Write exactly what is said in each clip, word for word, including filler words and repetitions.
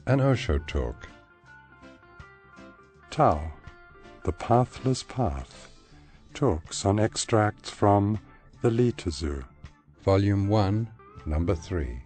An Osho Talk. Tao, the Pathless Path, talks on extracts from the Lita Zoo, Volume one, Number three.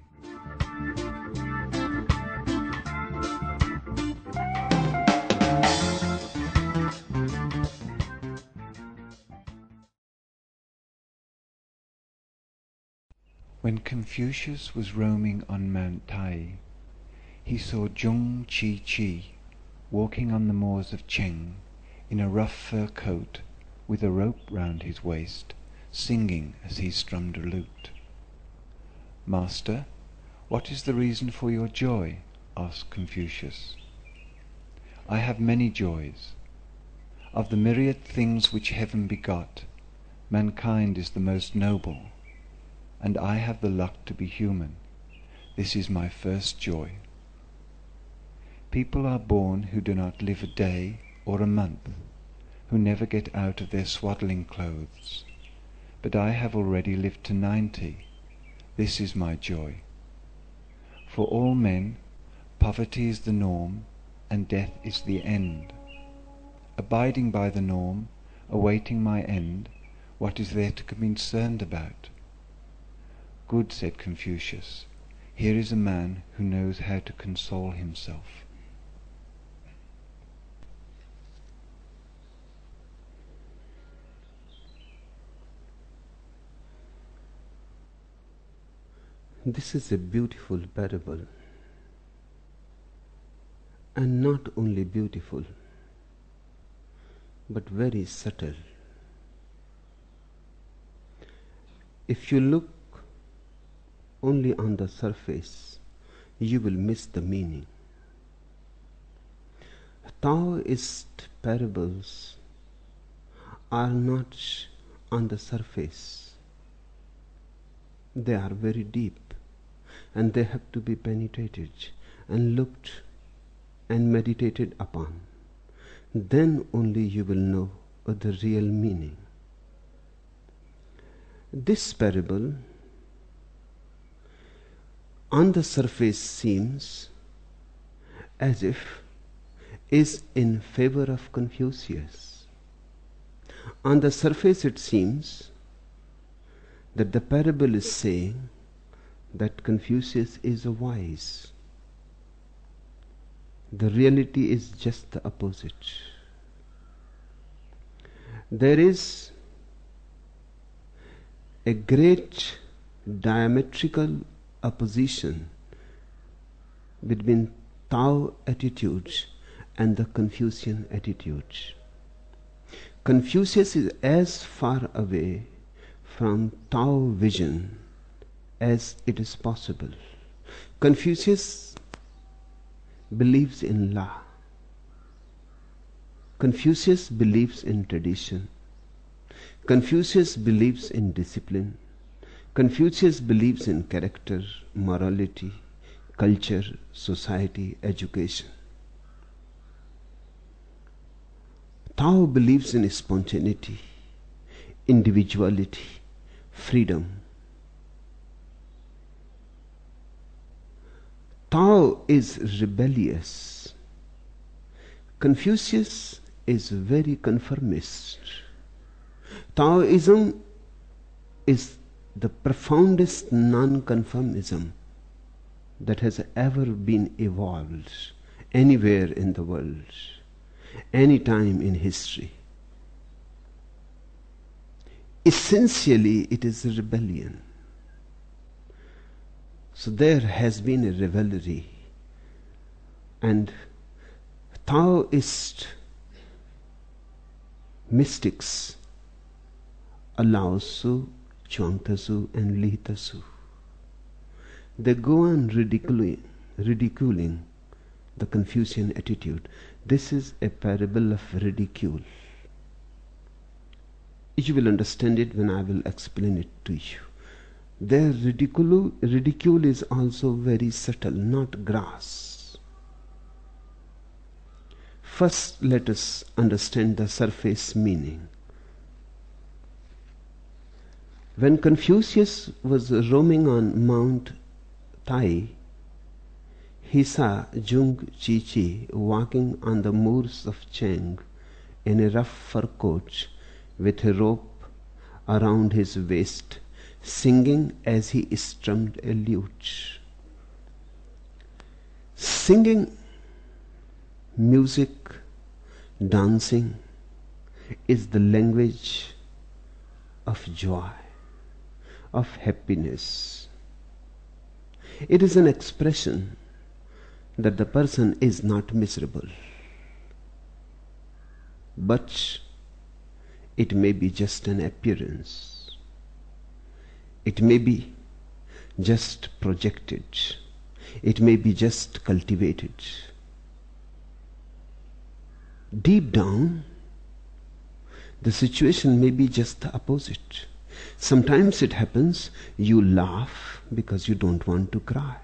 When Confucius was roaming on Mount Tai, he saw Zhong Chi Chi walking on the moors of Cheng in a rough fur coat with a rope round his waist, singing as he strummed a lute. "Master, what is the reason for your joy?" asked Confucius. "I have many joys. Of the myriad things which heaven begot, mankind is the most noble, and I have the luck to be human. This is my first joy. People are born who do not live a day or a month, who never get out of their swaddling clothes. But I have already lived to ninety. This is my joy. For all men, poverty is the norm, and death is the end. Abiding by the norm, awaiting my end, what is there to be concerned about?" "Good," said Confucius. "Here is a man who knows how to console himself." This is a beautiful parable, and not only beautiful, but very subtle. If you look only on the surface, you will miss the meaning. Taoist parables are not on the surface. They are very deep, and they have to be penetrated and looked and meditated upon. Then only you will know the real meaning. This parable on the surface seems as if is in favor of Confucius. On the surface it seems that the parable is saying that Confucius is wise. The reality is just the opposite. There is a great diametrical opposition between Tao attitudes and the Confucian attitudes. Confucius is as far away from Tao vision as it is possible. Confucius believes in law. Confucius believes in tradition. Confucius believes in discipline. Confucius believes in character, morality, culture, society, education. Tao believes in spontaneity, individuality, freedom. Tao is rebellious. Confucius is very conformist. Taoism is the profoundest non-conformism that has ever been evolved anywhere in the world, any time in history. Essentially, it is a rebellion. So there has been a rivalry, and Taoist mystics, Lao Tzu, Chuang Tzu and Li Tzu, they go on ridiculing, ridiculing the Confucian attitude. This is a parable of ridicule. You will understand it when I will explain it to you. Their ridicule, ridicule is also very subtle, not gross. First, let us understand the surface meaning. When Confucius was roaming on Mount Tai, he saw Jung Chi Chi walking on the moors of Cheng in a rough fur coat with a rope around his waist, singing as he strummed a lute. Singing, music, dancing is the language of joy, of happiness. It is an expression that the person is not miserable, but it may be just an appearance. It may be just projected. It may be just cultivated. Deep down, the situation may be just the opposite. Sometimes it happens you laugh because you don't want to cry.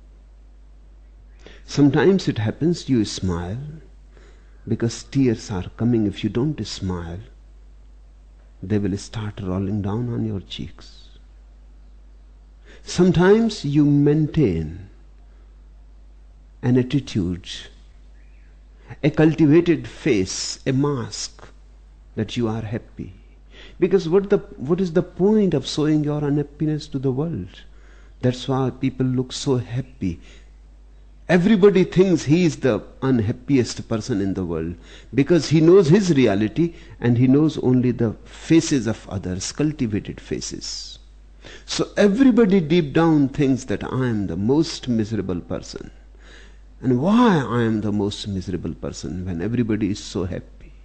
Sometimes it happens you smile because tears are coming. If you don't smile, they will start rolling down on your cheeks. Sometimes you maintain an attitude, a cultivated face, a mask that you are happy. Because what the what is the point of showing your unhappiness to the world? That's why people look so happy. Everybody thinks he is the unhappiest person in the world because he knows his reality and he knows only the faces of others, cultivated faces. So everybody deep down thinks that I am the most miserable person. And why I am the most miserable person when everybody is so happy?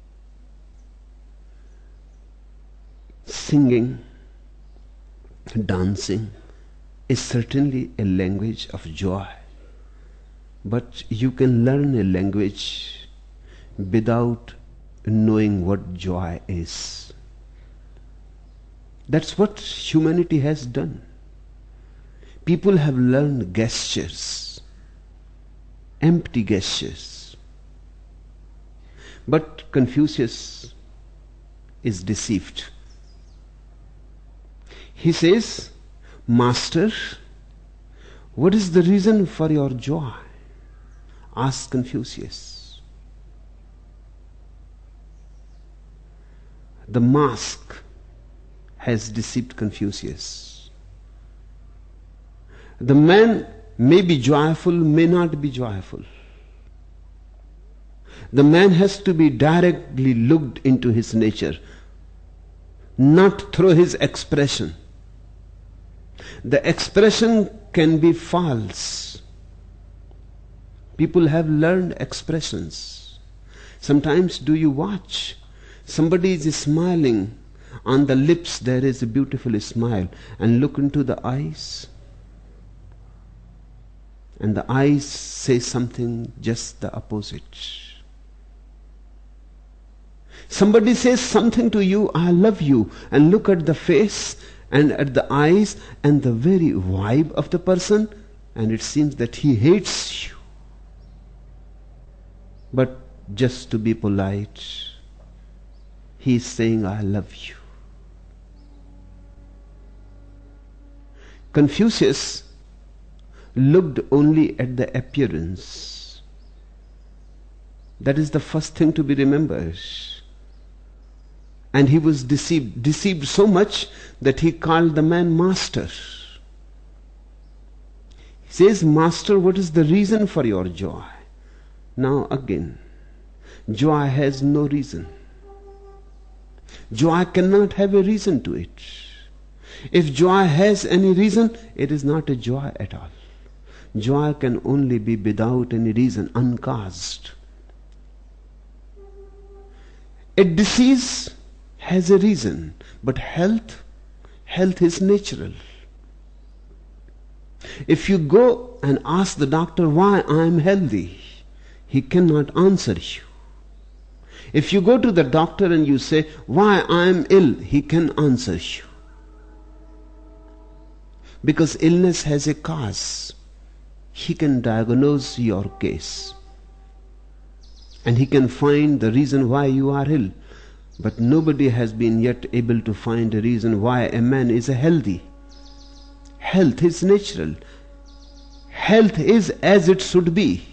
Singing, dancing is certainly a language of joy. But you can learn a language without knowing what joy is. That's what humanity has done. People have learned gestures, empty gestures. But Confucius is deceived. He says, Master, what is the reason for your joy? Asked Confucius. The mask has deceived Confucius. The man may be joyful, may not be joyful. The man has to be directly looked into his nature, not through his expression. The expression can be false. People have learned expressions. Sometimes do you watch? Somebody is smiling. On the lips there is a beautiful smile. And look into the eyes. And the eyes say something just the opposite. Somebody says something to you, I love you. And look at the face and at the eyes and the very vibe of the person. And it seems that he hates you. But just to be polite, he is saying, I love you. Confucius looked only at the appearance. That is the first thing to be remembered. And he was deceived, deceived so much that he called the man master. He says, Master, what is the reason for your joy? Now again, joy has no reason. Joy cannot have a reason to it. If joy has any reason, it is not a joy at all. Joy can only be without any reason, uncaused. A disease has a reason, but health, health is natural. If you go and ask the doctor why I am healthy, he cannot answer you. If you go to the doctor and you say, why I am ill, he can answer you. Because illness has a cause. He can diagnose your case. And he can find the reason why you are ill. But nobody has been yet able to find a reason why a man is healthy. Health is natural. health is as it should be.